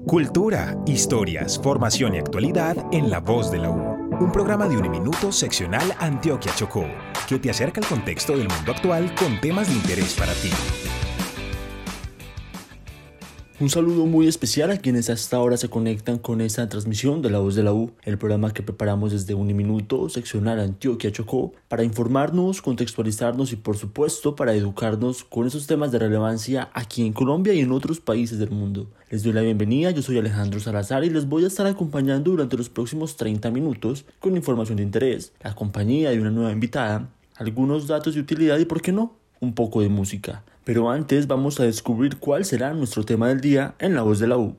Cultura, historias, formación y actualidad en La Voz de la U. Un programa de Uniminuto seccional Antioquia Chocó, que te acerca al contexto del mundo actual con temas de interés para ti. Un saludo muy especial a quienes hasta ahora se conectan con esta transmisión de La Voz de la U, el programa que preparamos desde Uniminuto seccional Antioquia Chocó para informarnos, contextualizarnos y por supuesto para educarnos con esos temas de relevancia aquí en Colombia y en otros países del mundo. Les doy la bienvenida, yo soy Alejandro Salazar y les voy a estar acompañando durante los próximos 30 minutos con información de interés, la compañía de una nueva invitada, algunos datos de utilidad y, ¿por qué no?, un poco de música. Pero antes vamos a descubrir cuál será nuestro tema del día en La Voz de la U.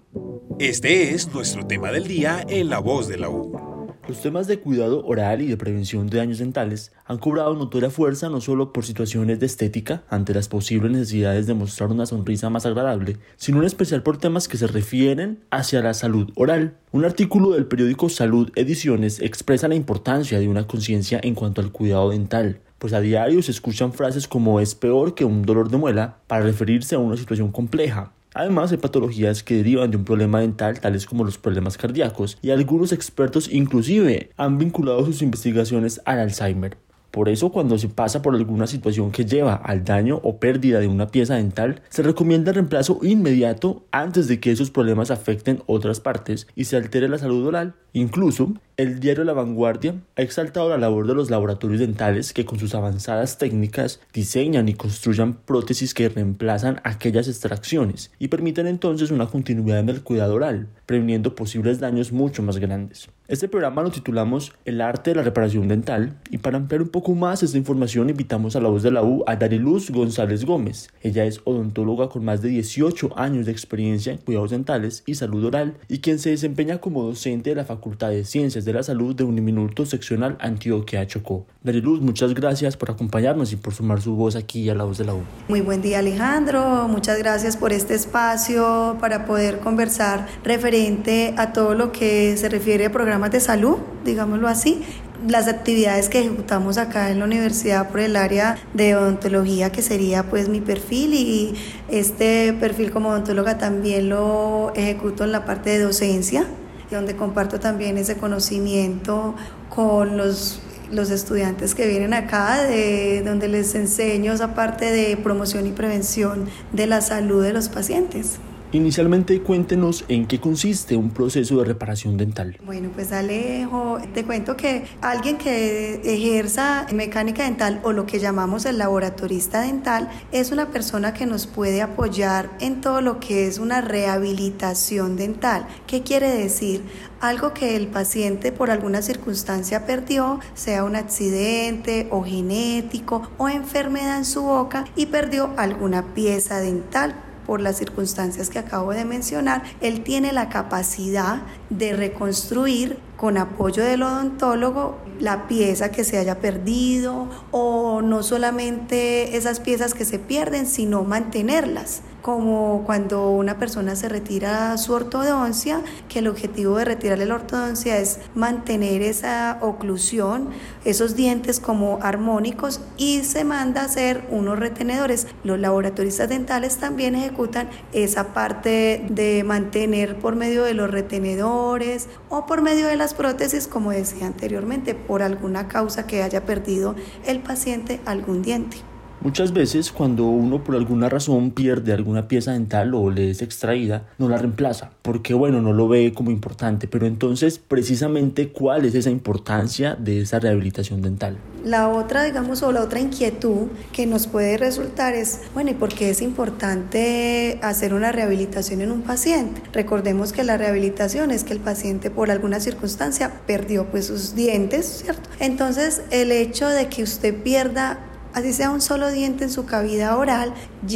Este es nuestro tema del día en La Voz de la U. Los temas de cuidado oral y de prevención de daños dentales han cobrado notoria fuerza no solo por situaciones de estética, ante las posibles necesidades de mostrar una sonrisa más agradable, sino en especial por temas que se refieren hacia la salud oral. Un artículo del periódico Salud Ediciones expresa la importancia de una conciencia en cuanto al cuidado dental, pues a diario se escuchan frases como "es peor que un dolor de muela" para referirse a una situación compleja. Además, hay patologías que derivan de un problema dental, tales como los problemas cardíacos, y algunos expertos inclusive han vinculado sus investigaciones al Alzheimer. Por eso, cuando se pasa por alguna situación que lleva al daño o pérdida de una pieza dental, se recomienda el reemplazo inmediato antes de que esos problemas afecten otras partes y se altere la salud oral. Incluso, el diario La Vanguardia ha exaltado la labor de los laboratorios dentales que con sus avanzadas técnicas diseñan y construyan prótesis que reemplazan aquellas extracciones y permiten entonces una continuidad en el cuidado oral, previniendo posibles daños mucho más grandes. Este programa lo titulamos El arte de la reparación dental y para ampliar un poco más esta información invitamos a La Voz de la U a Dariluz González Gómez. Ella es odontóloga con más de 18 años de experiencia en cuidados dentales y salud oral y quien se desempeña como docente de la Facultad de Ciencias de la Salud de Uniminuto seccional Antioquia Chocó. Dariluz, muchas gracias por acompañarnos y por sumar su voz aquí a La Voz de la U. Muy buen día, Alejandro, muchas gracias por este espacio para poder conversar referente a todo lo que se refiere a programas de salud, digámoslo así. Las actividades que ejecutamos acá en la universidad por el área de odontología, que sería pues mi perfil, y este perfil como odontóloga también lo ejecuto en la parte de docencia, donde comparto también ese conocimiento con los estudiantes que vienen acá, donde les enseño esa parte de promoción y prevención de la salud de los pacientes. Inicialmente, cuéntenos en qué consiste un proceso de reparación dental. Bueno, pues Alejo, te cuento que alguien que ejerza mecánica dental o lo que llamamos el laboratorista dental es una persona que nos puede apoyar en todo lo que es una rehabilitación dental. ¿Qué quiere decir? Algo que el paciente por alguna circunstancia perdió, sea un accidente o genético o enfermedad en su boca, y perdió alguna pieza dental. Por las circunstancias que acabo de mencionar, él tiene la capacidad de reconstruir con apoyo del odontólogo la pieza que se haya perdido, o no solamente esas piezas que se pierden, sino mantenerlas. Como cuando una persona se retira su ortodoncia, que el objetivo de retirarle la ortodoncia es mantener esa oclusión, esos dientes como armónicos, y se manda a hacer unos retenedores. Los laboratoristas dentales también ejecutan esa parte de mantener por medio de los retenedores o por medio de las prótesis, como decía anteriormente, por alguna causa que haya perdido el paciente algún diente. Muchas veces cuando uno por alguna razón pierde alguna pieza dental o le es extraída, no la reemplaza, porque no lo ve como importante. Pero entonces, precisamente, ¿cuál es esa importancia de esa rehabilitación dental? La otra inquietud que nos puede resultar es, ¿y por qué es importante hacer una rehabilitación en un paciente? Recordemos que la rehabilitación es que el paciente por alguna circunstancia perdió sus dientes, ¿cierto? Entonces, el hecho de que usted pierda así sea un solo diente en su cavidad oral,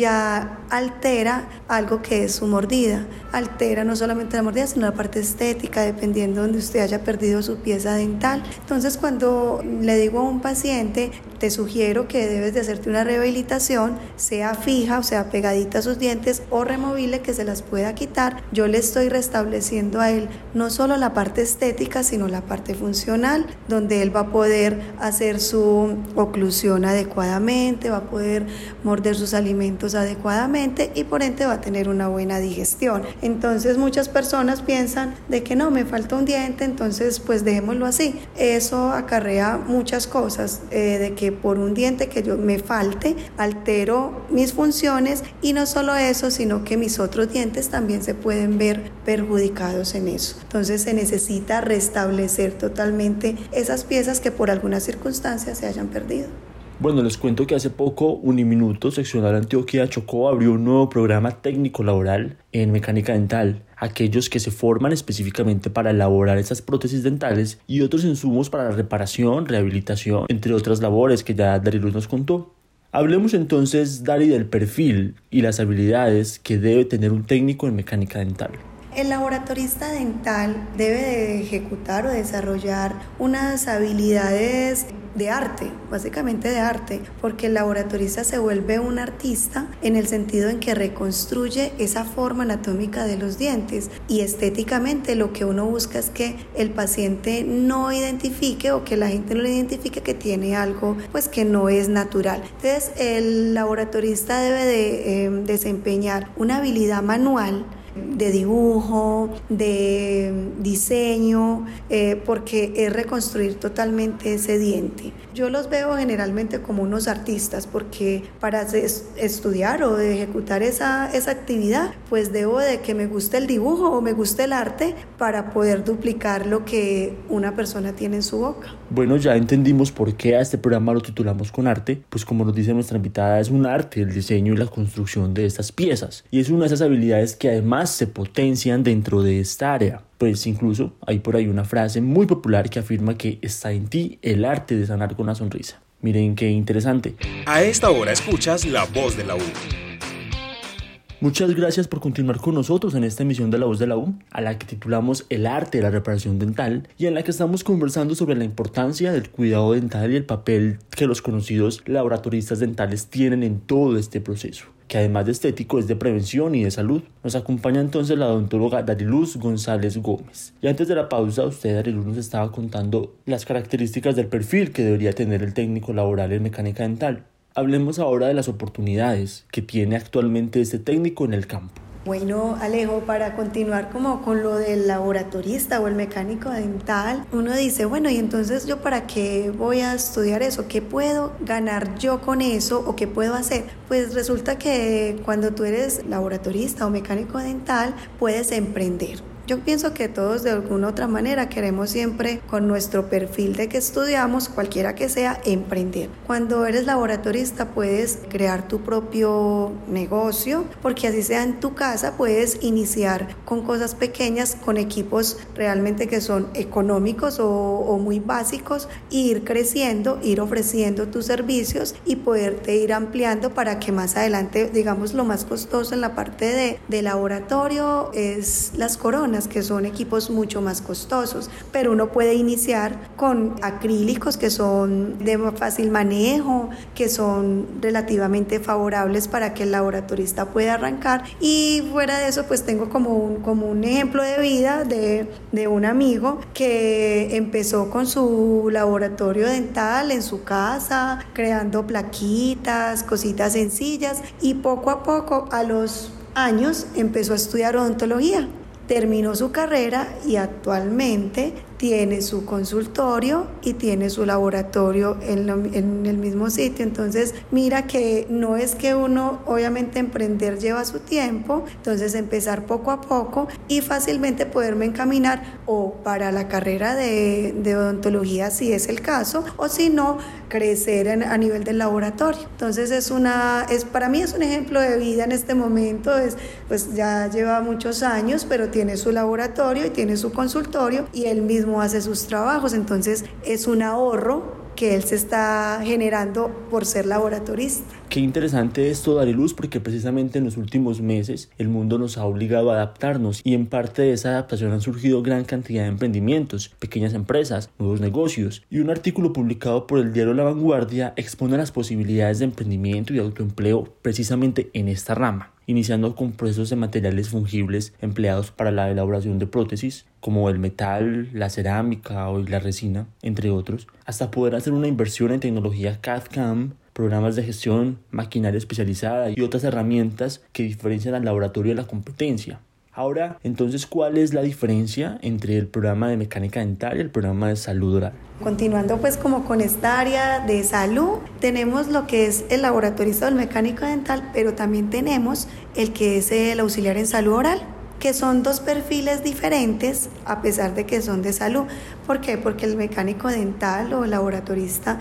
ya altera algo que es su mordida. Altera no solamente la mordida, sino la parte estética, dependiendo de donde usted haya perdido su pieza dental. Entonces, cuando le digo a un paciente, te sugiero que debes de hacerte una rehabilitación, sea fija, o sea, pegadita a sus dientes, o removible, que se las pueda quitar, yo le estoy restableciendo a él no solo la parte estética, sino la parte funcional, donde él va a poder hacer su oclusión adecuadamente, va a poder morder sus alimentos alimentos adecuadamente y por ende va a tener una buena digestión. Entonces muchas personas piensan de que no, me falta un diente, entonces pues dejémoslo así. Eso acarrea muchas cosas, de que por un diente que yo me falte, altero mis funciones y no solo eso, sino que mis otros dientes también se pueden ver perjudicados en eso. Entonces se necesita restablecer totalmente esas piezas que por alguna circunstancia se hayan perdido. Bueno, les cuento que hace poco Uniminuto Seccional Antioquia Chocó abrió un nuevo programa técnico laboral en mecánica dental. Aquellos que se forman específicamente para elaborar esas prótesis dentales y otros insumos para la reparación, rehabilitación, entre otras labores que ya Dariluz nos contó. Hablemos entonces, Dari, del perfil y las habilidades que debe tener un técnico en mecánica dental. El laboratorista dental debe de ejecutar o desarrollar unas habilidades de arte, básicamente de arte, porque el laboratorista se vuelve un artista en el sentido en que reconstruye esa forma anatómica de los dientes y estéticamente lo que uno busca es que el paciente no identifique o que la gente no le identifique que tiene algo pues que no es natural. Entonces el laboratorista debe de desempeñar una habilidad manual de dibujo, de diseño, porque es reconstruir totalmente ese diente. Yo los veo generalmente como unos artistas porque para estudiar o de ejecutar esa actividad pues debo de que me guste el dibujo o me guste el arte para poder duplicar lo que una persona tiene en su boca. Bueno, ya entendimos por qué a este programa lo titulamos con arte, pues como nos dice nuestra invitada, es un arte el diseño y la construcción de estas piezas y es una de esas habilidades que además se potencian dentro de esta área. Pues incluso hay por ahí una frase muy popular que afirma que está en ti el arte de sanar con una sonrisa. Miren qué interesante. A esta hora escuchas La Voz de la U. Muchas gracias por continuar con nosotros en esta emisión de La Voz de la U, a la que titulamos El arte de la reparación dental y en la que estamos conversando sobre la importancia del cuidado dental y el papel que los conocidos laboratoristas dentales tienen en todo este proceso, que además de estético es de prevención y de salud. Nos acompaña entonces la odontóloga Dariluz González Gómez. Y antes de la pausa, usted, Dariluz, nos estaba contando las características del perfil que debería tener el técnico laboral en mecánica dental. Hablemos ahora de las oportunidades que tiene actualmente este técnico en el campo. Bueno, Alejo, para continuar como con lo del laboratorista o el mecánico dental, uno dice, bueno, y entonces yo para qué voy a estudiar eso, ¿qué puedo ganar yo con eso o qué puedo hacer? Pues resulta que cuando tú eres laboratorista o mecánico dental puedes emprender. Yo pienso que todos de alguna otra manera queremos siempre con nuestro perfil de que estudiamos, cualquiera que sea, emprender. Cuando eres laboratorista puedes crear tu propio negocio, porque así sea en tu casa puedes iniciar con cosas pequeñas, con equipos realmente que son económicos o muy básicos, e ir creciendo, ir ofreciendo tus servicios y poderte ir ampliando para que más adelante, digamos, lo más costoso en la parte de laboratorio es las coronas, que son equipos mucho más costosos, pero uno puede iniciar con acrílicos que son de fácil manejo, que son relativamente favorables para que el laboratorista pueda arrancar. Y fuera de eso pues tengo como un ejemplo de vida de un amigo que empezó con su laboratorio dental en su casa, creando plaquitas, cositas sencillas, y poco a poco a los años empezó a estudiar odontología. Terminó su carrera y actualmente tiene su consultorio y tiene su laboratorio en el mismo sitio. Entonces mira que no es que uno, obviamente emprender lleva su tiempo, entonces empezar poco a poco y fácilmente poderme encaminar o para la carrera de odontología si es el caso, o si no, crecer a nivel del laboratorio. Entonces para mí es un ejemplo de vida en este momento, pues ya lleva muchos años, pero tiene su laboratorio y tiene su consultorio y él mismo hace sus trabajos, entonces es un ahorro que él se está generando por ser laboratorista. Qué interesante esto, Dariluz, porque precisamente en los últimos meses el mundo nos ha obligado a adaptarnos y en parte de esa adaptación han surgido gran cantidad de emprendimientos, pequeñas empresas, nuevos negocios, y un artículo publicado por el diario La Vanguardia expone las posibilidades de emprendimiento y autoempleo precisamente en esta rama, iniciando con procesos de materiales fungibles empleados para la elaboración de prótesis, como el metal, la cerámica o la resina, entre otros, hasta poder hacer una inversión en tecnología CAD/CAM programas de gestión, maquinaria especializada y otras herramientas que diferencian al laboratorio de la competencia. Ahora, entonces, ¿cuál es la diferencia entre el programa de mecánica dental y el programa de salud oral? Continuando pues como con esta área de salud, tenemos lo que es el laboratorista o el mecánico dental, pero también tenemos el que es el auxiliar en salud oral, que son dos perfiles diferentes a pesar de que son de salud. ¿Por qué? Porque el mecánico dental o laboratorista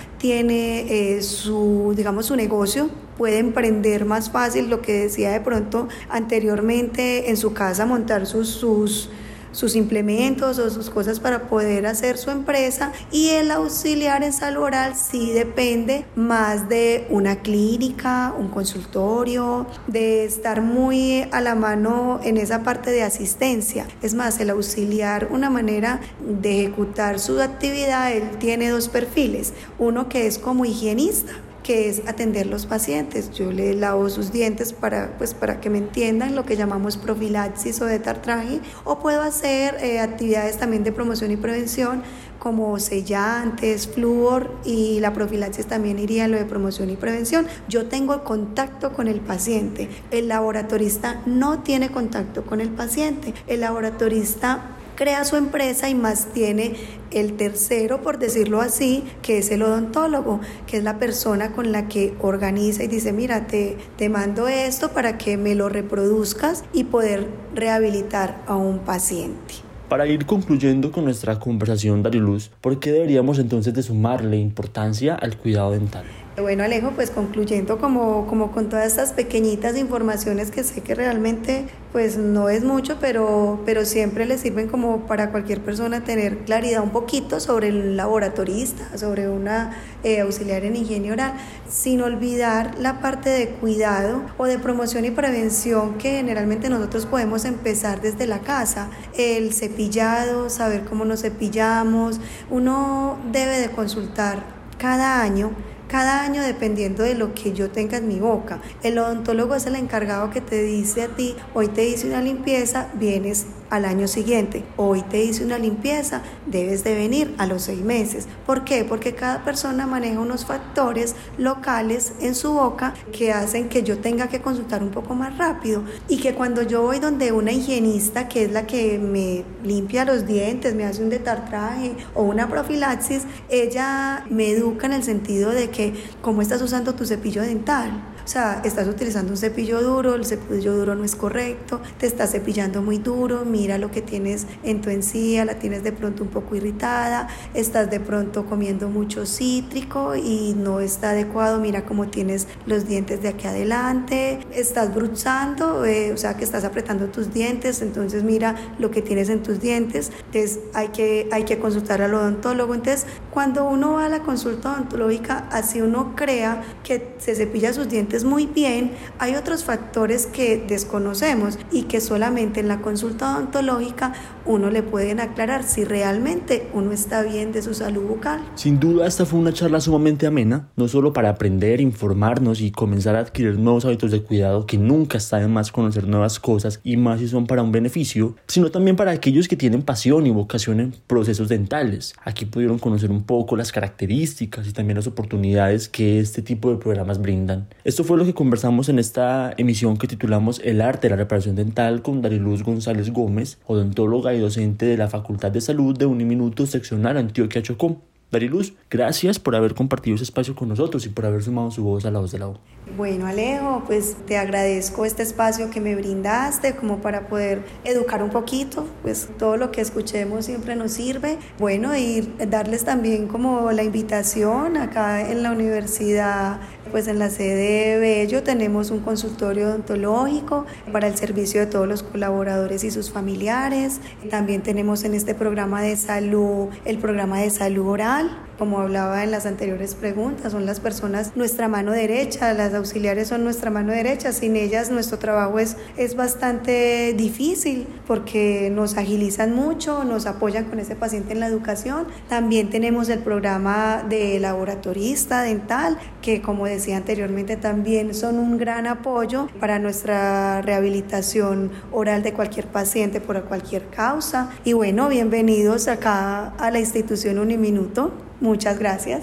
tiene su negocio, puede emprender más fácil, lo que decía de pronto anteriormente, en su casa montar sus implementos o sus cosas para poder hacer su empresa, y el auxiliar en salud oral sí depende más de una clínica, un consultorio, de estar muy a la mano en esa parte de asistencia. Es más, el auxiliar, una manera de ejecutar su actividad, él tiene dos perfiles, uno que es como higienista, que es atender los pacientes. Yo le lavo sus dientes para que me entiendan, lo que llamamos profilaxis o detartraje, o puedo hacer actividades también de promoción y prevención como sellantes, flúor, y la profilaxis también iría en lo de promoción y prevención. Yo tengo contacto con el paciente, el laboratorista no tiene contacto con el paciente, el laboratorista crea su empresa y más tiene el tercero, por decirlo así, que es el odontólogo, que es la persona con la que organiza y dice, mira, te mando esto para que me lo reproduzcas y poder rehabilitar a un paciente. Para ir concluyendo con nuestra conversación, Dariluz, ¿por qué deberíamos entonces de sumarle importancia al cuidado dental? Bueno, Alejo, pues concluyendo como con todas estas pequeñitas informaciones que sé que realmente pues no es mucho, pero siempre le sirven como para cualquier persona tener claridad un poquito sobre el laboratorista, sobre una auxiliar en higiene oral, sin olvidar la parte de cuidado o de promoción y prevención que generalmente nosotros podemos empezar desde la casa. El cepillado, saber cómo nos cepillamos, uno debe de consultar cada año, dependiendo de lo que yo tenga en mi boca. El odontólogo es el encargado que te dice a ti, hoy te hice una limpieza, vienes al año siguiente. Hoy te hice una limpieza, debes de venir a los 6 meses. ¿Por qué? Porque cada persona maneja unos factores locales en su boca que hacen que yo tenga que consultar un poco más rápido, y que cuando yo voy donde una higienista, que es la que me limpia los dientes, me hace un detartraje o una profilaxis, ella me educa en el sentido de que cómo estás usando tu cepillo dental. O sea, estás utilizando un cepillo duro, el cepillo duro no es correcto, te estás cepillando muy duro, mira lo que tienes en tu encía, la tienes de pronto un poco irritada, estás de pronto comiendo mucho cítrico y no está adecuado, mira cómo tienes los dientes de aquí adelante, estás bruxando, o sea que estás apretando tus dientes, entonces mira lo que tienes en tus dientes. Entonces hay que consultar al odontólogo. Entonces cuando uno va a la consulta odontológica, así uno crea que se cepilla sus dientes muy bien, hay otros factores que desconocemos y que solamente en la consulta odontológica uno le pueden aclarar si realmente uno está bien de su salud bucal. Sin duda, esta fue una charla sumamente amena, no solo para aprender, informarnos y comenzar a adquirir nuevos hábitos de cuidado, que nunca está de más conocer nuevas cosas y más si son para un beneficio, sino también para aquellos que tienen pasión y vocación en procesos dentales. Aquí pudieron conocer un poco las características y también las oportunidades que este tipo de programas brindan. Esto fue lo que conversamos en esta emisión que titulamos El arte de la reparación dental con Dariluz González Gómez, odontóloga y docente de la Facultad de Salud de Uniminuto Seccional Antioquia Chocó. Dariluz, gracias por haber compartido ese espacio con nosotros y por haber sumado su voz a la voz de la U. Bueno, Alejo, pues te agradezco este espacio que me brindaste como para poder educar un poquito, pues todo lo que escuchemos siempre nos sirve. Bueno, y darles también como la invitación acá en la universidad, pues en la sede de Bello tenemos un consultorio odontológico para el servicio de todos los colaboradores y sus familiares. También tenemos en este programa de salud, el programa de salud oral. Como hablaba en las anteriores preguntas, son las personas nuestra mano derecha, las auxiliares son nuestra mano derecha. Sin ellas nuestro trabajo es bastante difícil porque nos agilizan mucho, nos apoyan con ese paciente en la educación. También tenemos el programa de laboratorista dental, que como decía anteriormente también son un gran apoyo para nuestra rehabilitación oral de cualquier paciente por cualquier causa. Y bueno, bienvenidos acá a la institución Uniminuto. Muchas gracias.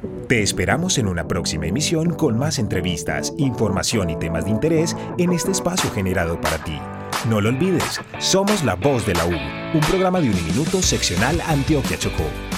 Te esperamos en una próxima emisión con más entrevistas, información y temas de interés en este espacio generado para ti. No lo olvides, somos La Voz de la U, un programa de Uniminuto seccional Antioquia Chocó.